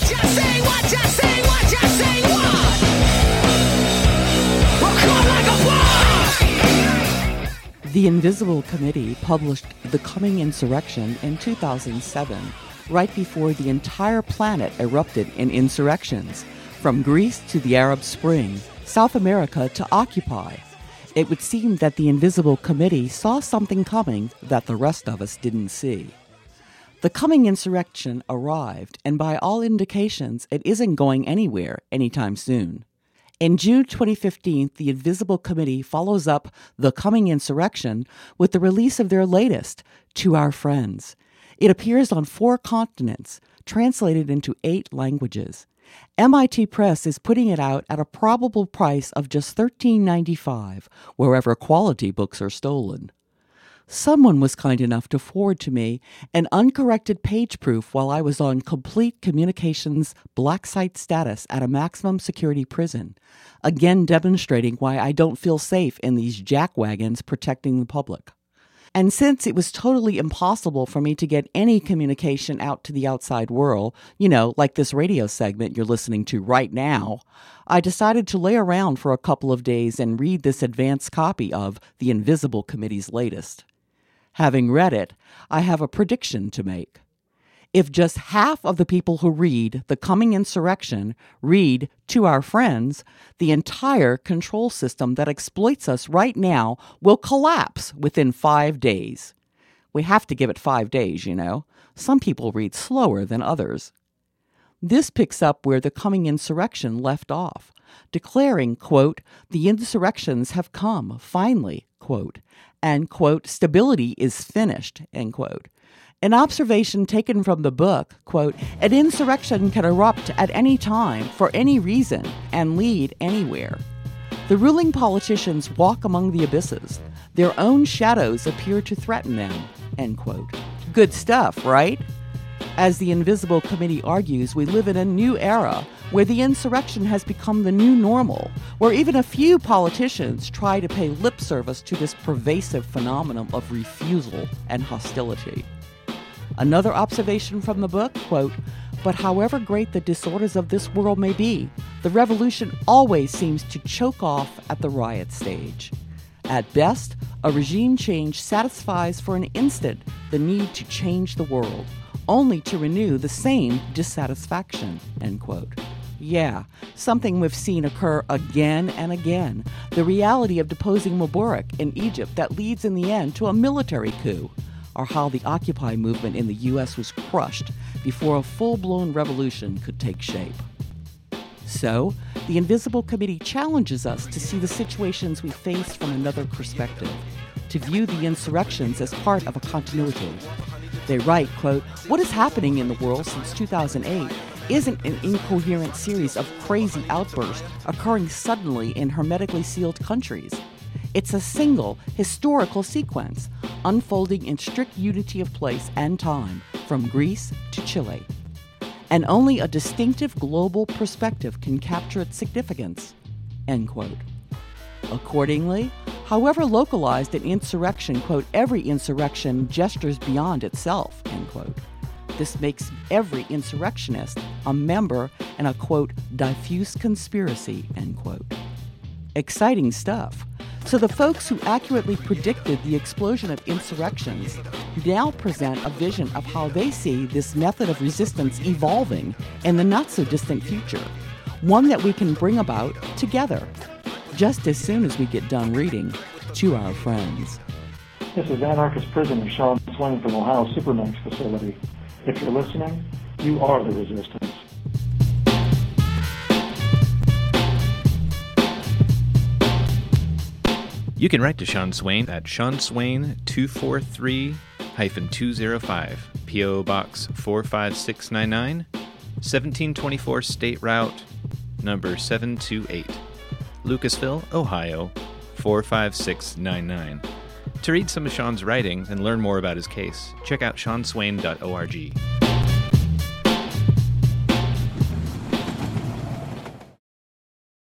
Just say what, just say what, just say what. We'll come like a flood. The Invisible Committee published The Coming Insurrection in 2007, right before the entire planet erupted in insurrections, from Greece to the Arab Spring, South America to Occupy. It would seem that the Invisible Committee saw something coming that the rest of us didn't see. The coming insurrection arrived, and by all indications, it isn't going anywhere anytime soon. In June 2015, the Invisible Committee follows up The Coming Insurrection with the release of their latest, To Our Friends. It appears on 4 continents, translated into 8 languages. MIT Press is putting it out at a probable price of just $13.95, wherever quality books are stolen. Someone was kind enough to forward to me an uncorrected page proof while I was on complete communications black site status at a maximum security prison, again demonstrating why I don't feel safe in these jackwagons protecting the public. And since it was totally impossible for me to get any communication out to the outside world, like this radio segment you're listening to right now, I decided to lay around for a couple of days and read this advanced copy of The Invisible Committee's latest. Having read it, I have a prediction to make. If just half of the people who read The Coming Insurrection read To Our Friends, the entire control system that exploits us right now will collapse within 5 days. We have to give it 5 days, Some people read slower than others. This picks up where The Coming Insurrection left off, declaring, quote, the insurrections have come, finally, quote, and, quote, stability is finished, end quote. An observation taken from the book, quote, an insurrection can erupt at any time, for any reason, and lead anywhere. The ruling politicians walk among the abysses. Their own shadows appear to threaten them, end quote. Good stuff, right? As the Invisible Committee argues, we live in a new era where the insurrection has become the new normal, where even a few politicians try to pay lip service to this pervasive phenomenon of refusal and hostility. Another observation from the book, quote, but however great the disorders of this world may be, the revolution always seems to choke off at the riot stage. At best, a regime change satisfies for an instant the need to change the world, only to renew the same dissatisfaction, end quote. Yeah, something we've seen occur again and again, the reality of deposing Mubarak in Egypt that leads in the end to a military coup, or how the Occupy movement in the U.S. was crushed before a full-blown revolution could take shape. So, the Invisible Committee challenges us to see the situations we face from another perspective, to view the insurrections as part of a continuity. They write, quote, what is happening in the world since 2008 isn't an incoherent series of crazy outbursts occurring suddenly in hermetically sealed countries. It's a single historical sequence, unfolding in strict unity of place and time, from Greece to Chile. And only a distinctive global perspective can capture its significance, end quote. Accordingly, however localized an insurrection, quote, every insurrection gestures beyond itself, end quote. This makes every insurrectionist a member in a, quote, diffuse conspiracy, end quote. Exciting stuff. So the folks who accurately predicted the explosion of insurrections now present a vision of how they see this method of resistance evolving in the not-so-distant future, one that we can bring about together, just as soon as we get done reading To Our Friends. This is anarchist prisoner Sean Swain from Ohio Supermax facility. If you're listening, you are the resistance. You can write to Sean Swain at Sean Swain 243-205, P.O. Box 45699, 1724 State Route, number 728, Lucasville, Ohio, 45699. To read some of Sean's writing and learn more about his case, check out seanswain.org.